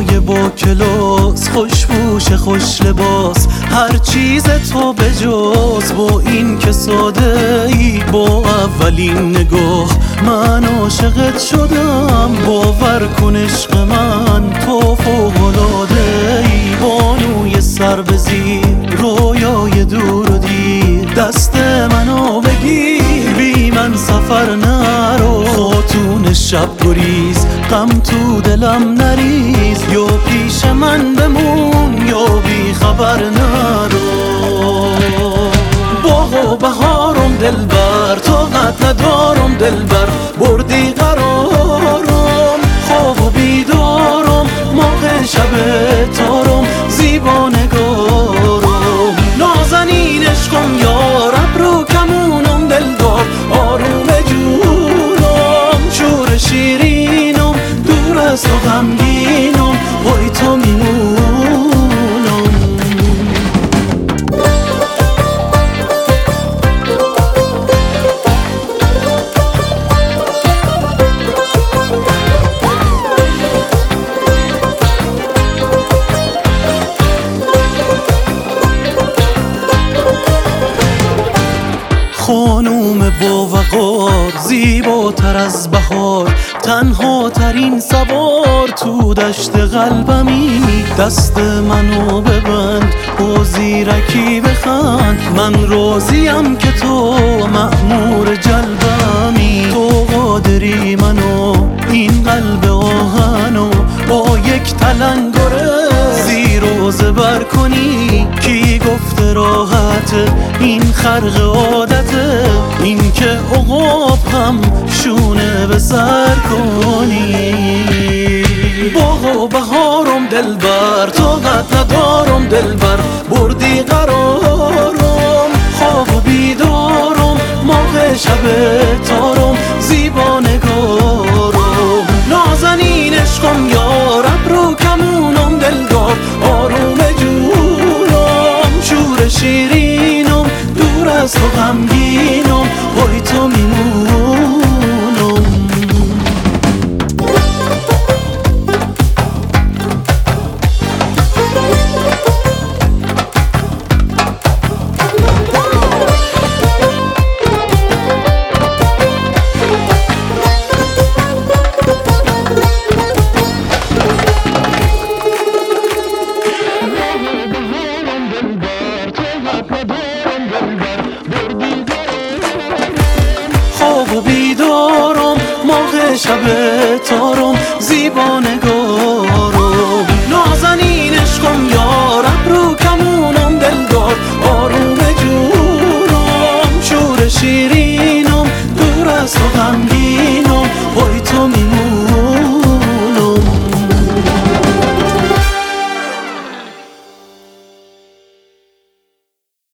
رویای با کلاس، خوشبوش خوش لباس، هر چیز تو بجز با این که ساده ای. با اولین نگاه من عاشقت شدم، باور کن عشق من تو فوق‌العاده ای. بانوی سر به زیر، رویای دور و دیر، دست منو بگیر بی من سفر نرو. خاتون شب گریز، غم تو دلم نریز، یا پیش من بمون یا بی خبر نرو. باغ و بهارم دلبر، طاقت ندارم دلبر، بردی قرارم. خواب و بیدارم، موقع شب تارم، زیبا نگارم. نازنین عشقم یار، ابرو کمونم دلدار، آروم جونم. شور شیرینم، دور از تو غمگینم، وای تو میمونم. خانوم با وقار، زیباتر از بهار، تنها ترین سوار تو دشت قلبمی. دست منو ببند، با زیرکی بخند، من راضیم که تو مأمور جلبمی. تو قادری منو این قلب آهنو با یک تلنگره زیر و زبر کنی. کی گفته راحته این خرق عادته، این که عقاب هم شونه به سر کنی. باغ و بهارم دلبر، طاقت ندارم دلبر، بردی قرارم. خواب و بیدارم، موقع شب تارم، زیبا نگارم. نازنین عشقم یار، ابرو کمونم دلدار، آروم جونم. شور شیرینم، دور از تو غمگینم، وای تو میمونم. خواب و بیدارم، موقع شب تارم، زیبا نگارم. نازنین عشقم یار،